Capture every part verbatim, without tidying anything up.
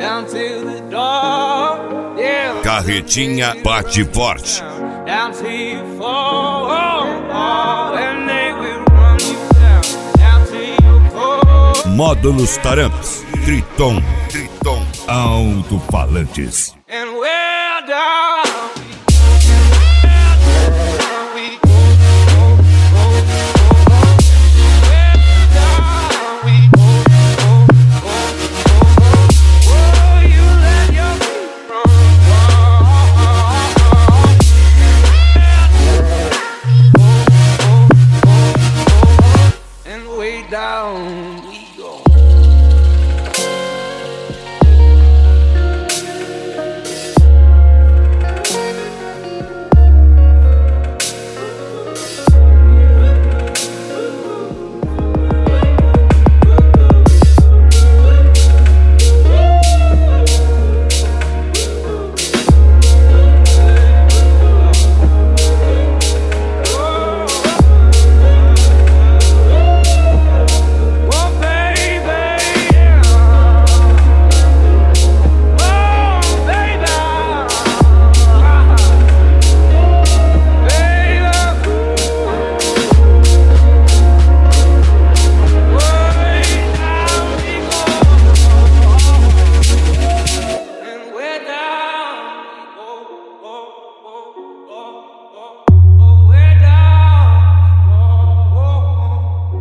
down to the door. Yeah. Carretinha bate forte. Down till you fall, oh, oh, and they will run you down, down till you fall. Módulos Taramps, Triton, Triton, alto-falantes. And we're down. Down we go.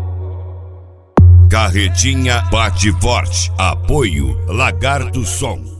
Carretinha bate forte. Apoio Lagarto Som.